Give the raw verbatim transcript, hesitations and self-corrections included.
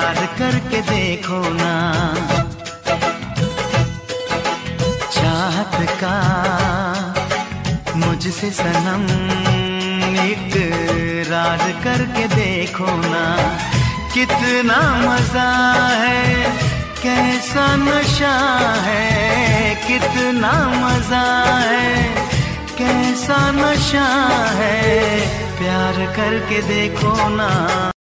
प्यार करके देखो ना। चाहत का मुझसे सनम इकरार करके देखो ना। कितना मजा है, कैसा नशा है, कितना मजा है, कैसा नशा है, प्यार करके देखो ना।